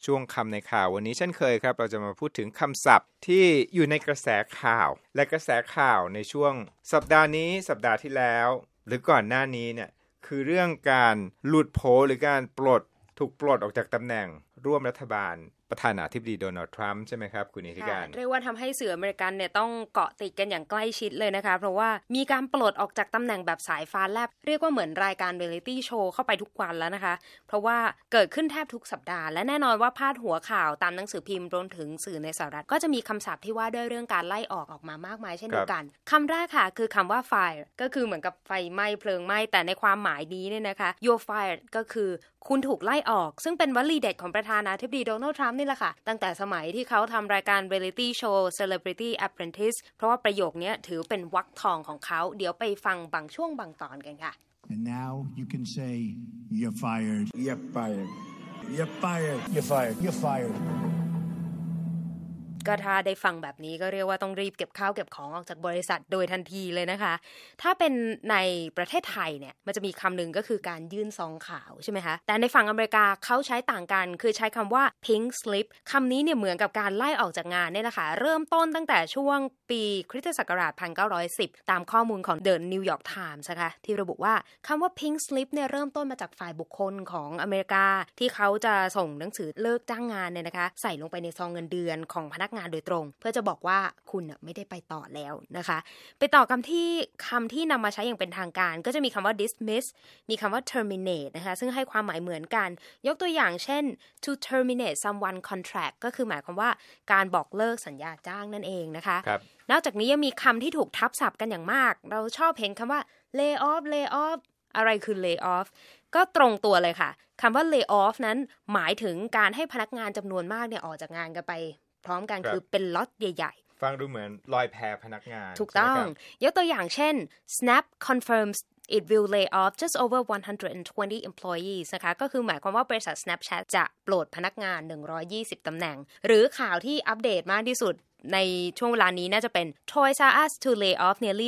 ช่วงคำในข่าววันนี้เช่นเคยครับเราจะมาพูดถึงคำศัพท์ที่อยู่ในกระแสข่าวและกระแสข่าวในช่วงสัปดาห์นี้สัปดาห์ที่แล้วหรือก่อนหน้านี้เนี่ยคือเรื่องการหลุดโผหรือการถูกปลดออกจากตำแหน่งร่วมรัฐบาลประธานาธิบดีโดนัลด์ทรัมป์ใช่ไหมครับคุณนิติการเรียกว่าทำให้สื่ออเมริกันเนี่ยต้องเกาะติดกันอย่างใกล้ชิดเลยนะคะเพราะว่ามีการปลดออกจากตำแหน่งแบบสายฟ้าแลบเรียกว่าเหมือนรายการเรียลลิตี้โชว์เข้าไปทุกวันแล้วนะคะเพราะว่าเกิดขึ้นแทบทุกสัปดาห์และแน่นอนว่าพาดหัวข่าวตามหนังสือพิมพ์รวมถึงสื่อในสหรัฐก็จะมีคำศัพท์ที่ว่าด้วยเรื่องการไล่ออกมามากมายเช่นเดียวกันคำแรกค่ะคือคำว่า fire ก็คือเหมือนกับไฟไหม้เพลิงไหม้แต่ในความหมายนี้เนี่ยนะคะ you're fired ก็คือคุณถูกไล่ออกซึ่งเป็นวลีเด็ดของประธานาธิบดีโดนัลด์ทรัมป์นี่แหละค่ะตั้งแต่สมัยที่เขาทำรายการ Reality Show Celebrity Apprentice เพราะว่าประโยคนี้ถือเป็นวรรคทองของเขาเดี๋ยวไปฟังบางช่วงบางตอนกันค่ะ And now you can say you're fired. You're fired. You're fired. You're fired. You're fired. ก็ถ้าได้ฟังแบบนี้ก็เรียกว่าต้องรีบเก็บข้าวเก็บของออกจากบริษัทโดยทันทีเลยนะคะถ้าเป็นในประเทศไทยเนี่ยมันจะมีคำหนึ่งก็คือการยื่นซองขาวใช่ไหมคะแต่ในฝั่งอเมริกาเขาใช้ต่างกันคือใช้คำว่า pink slip คำนี้เนี่ยเหมือนกับการไล่ออกจากงานเนี่ยนะคะเริ่มต้นตั้งแต่ช่วงปีคริสตศักราช 1910 ตามข้อมูลของ The New York Times นะคะที่ระบุว่าคำว่า pink slip เนี่ยเริ่มต้นมาจากฝ่ายบุคคลของอเมริกาที่เขาจะส่งหนังสือเลิกจ้างงานเนี่ยนะคะใส่ลงไปในซองเงินเดือนของพนักงานโดยตรงเพื่อจะบอกว่าคุณไม่ได้ไปต่อแล้วนะคะไปต่อคำที่นำมาใช้อย่างเป็นทางการก็จะมีคำว่า dismiss มีคำว่า terminate นะคะซึ่งให้ความหมายเหมือนกันยกตัวอย่างเช่น to terminate someone contract ก็คือหมายความว่าการบอกเลิกสัญญาจ้างนั่นเองนะคะนอกจากนี้ยังมีคำที่ถูกทับศัพท์กันอย่างมากเราชอบเห็นคำว่า lay off อะไรคือ lay off ก็ตรงตัวเลยค่ะคำว่า lay off นั้นหมายถึงการให้พนักงานจำนวนมากเนี่ยออกจากงานกันไปพร้อมกันคือเป็นล็อตใหญ่ๆฟังดูเหมือนลอยแพพนักงานถูกต้องยกตัวอย่างเช่น Snap confirms it will lay off just over 120 employees นะคะก็คือหมายความว่าบริษัท Snapchat จะปลดพนักงาน120ตำแหน่งหรือข่าวที่อัปเดตมากที่สุดในช่วงเวลานี้น่าจะเป็น Toys R Us to lay off nearly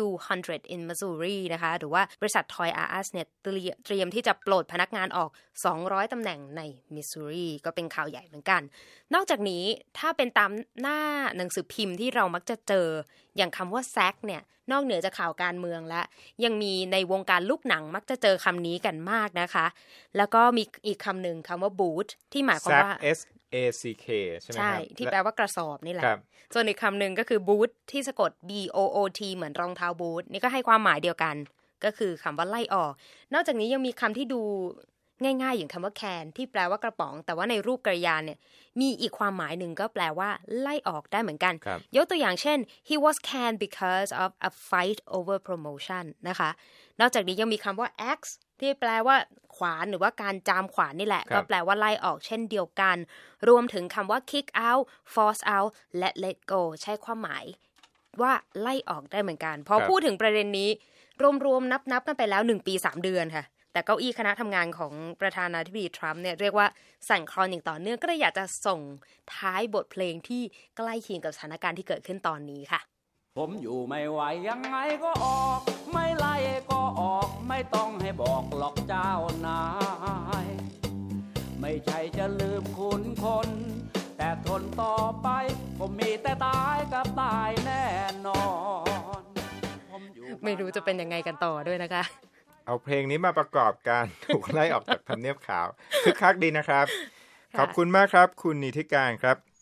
200 in Missouri นะคะหรือว่าบริษัท Toys R Us เนี่ยเตรียมที่จะปลดพนักงานออก200ตำแหน่งใน Missouri ก็เป็นข่าวใหญ่เหมือนกันนอกจากนี้ถ้าเป็นตามหน้าหนังสือพิมพ์ที่เรามักจะเจออย่างคำว่า sack เนี่ยนอกเหนือจากข่าวการเมืองแล้วยังมีในวงการลูกหนังมักจะเจอคำนี้กันมากนะคะแล้วก็มีอีกคำหนึ่งคำว่า boot ที่หมายความว่า SACK ใช่ไหมครับใช่ที่แปลว่ากระสอบนี่แหละส่วนอีกคำหนึ่งก็คือ boot ที่สะกด BOOT เหมือนรองเท้าบูทนี่ก็ให้ความหมายเดียวกันก็คือคำว่าไล่ออกนอกจากนี้ยังมีคำที่ดูง่ายๆอย่างคำว่า can ที่แปลว่ากระป๋องแต่ว่าในรูปกริยาเนี่ยมีอีกความหมายหนึ่งก็แปลว่าไล่ออกได้เหมือนกันยกตัวอย่างเช่น he was canned because of a fight over promotion นะคะนอกจากนี้ยังมีคำว่า axe ที่แปลว่าขวานหรือว่าการจามขวานนี่แหละก็แปลว่าไล่ออกเช่นเดียวกันรวมถึงคำว่า kick out force out และ let go ใช้ความหมายว่าไล่ออกได้เหมือนกันพอพูดถึงประเด็นนี้รวมๆนับกันไปแล้ว1ปี3เดือนค่ะแต่เก้าอี้คณะทำงานของประธานาธิบดีทรัมป์เนี่ยเรียกว่าสั่นคลอนอย่างต่อเนื่องก็เลยอยากจะส่งท้ายบทเพลงที่ใกล้เคียงกับสถานการณ์ที่เกิดขึ้นตอนนี้ค่ะผมอยู่ไม่ไหวยังไงก็ออกไม่ไล่ก็ออกไม่ต้องให้บอกหรอกเจ้านายไม่ใช่จะลืมคุณคนแต่ทนต่อไปผมมีแต่ตายกับตายแน่นอนไม่รู้จะเป็นยังไงกันต่อด้วยนะคะเอาเพลงนี้มาประกอบการถูกไล่ออกจากทำเนียบขาวคึกคักดีนะครับขอบคุณมากครับคุณนิติการครับ